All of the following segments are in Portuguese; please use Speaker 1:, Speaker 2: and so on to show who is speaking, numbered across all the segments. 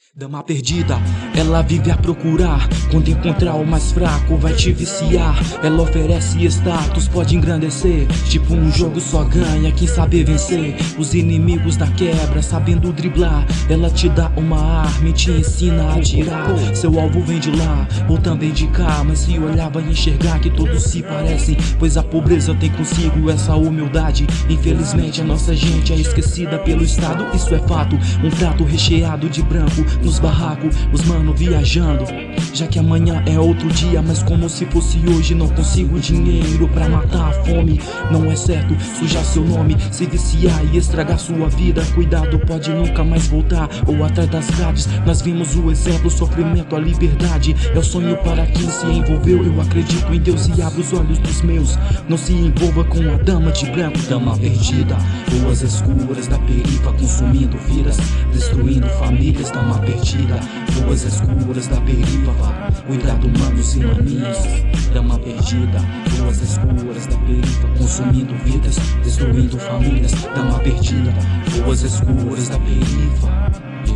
Speaker 1: Dama perdida, ela vive a procurar. Quando encontrar o mais fraco vai te viciar. Ela oferece status, pode engrandecer. Tipo um jogo só ganha quem sabe vencer. Os inimigos da quebra sabendo driblar. Ela te dá uma arma e te ensina a atirar. Seu alvo vem de lá, ou também de cá. Mas se olhar vai enxergar que todos se parecem, pois a pobreza tem consigo essa humildade. Infelizmente a nossa gente é esquecida pelo Estado, isso é fato. Um prato recheado de branco nos barracos, os mano viajando, já que amanhã é outro dia. Mas como se fosse hoje, não consigo dinheiro pra matar a fome. Não é certo sujar seu nome, se viciar e estragar sua vida. Cuidado, pode nunca mais voltar, ou atrás das grades. Nós vimos o exemplo, o sofrimento, a liberdade é o sonho para quem se envolveu. Eu acredito em Deus e abro os olhos dos meus. Não se envolva com a dama de branco. Dama perdida, ruas escuras da perifa, consumindo vidas, destruindo famílias. Dama perdida, ruas escuras da perifa, cuidado manos e maninhos. Dama perdida, ruas escuras da perifa, consumindo vidas, destruindo famílias. Dama perdida, ruas escuras da perifa.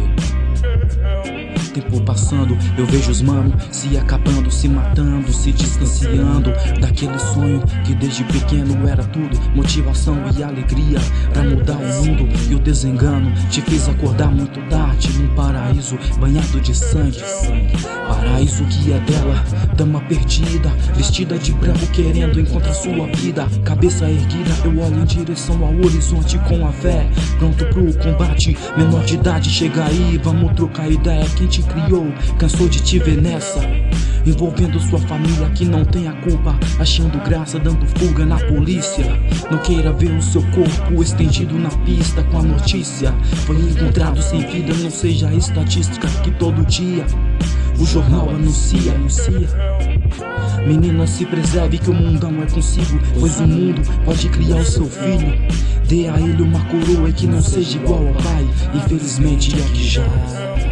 Speaker 1: Tempo passando, eu vejo os mano se acabando, se matando, se distanciando daquele sonho que desde pequeno era tudo, motivação e alegria pra mudar o mundo. E o desengano te fez acordar muito tarde num paraíso banhado de sangue. Paraíso que é dela, dama perdida, vestida de branco querendo encontrar sua vida. Cabeça erguida, eu olho em direção ao horizonte com a fé, pronto pro combate. Menor de idade, chega aí, vamos trocar ideia. Quem te criou, cansou de te ver nessa, envolvendo sua família que não tem a culpa, achando graça, dando fuga na polícia. Não queira ver o seu corpo estendido na pista com a notícia: foi encontrado sem vida. Não seja a estatística que todo dia o jornal anuncia. Menina, se preserve que o mundão é consigo, pois o mundo pode criar o seu filho. Dê a ele uma coroa e que não seja igual ao pai. Infelizmente aqui já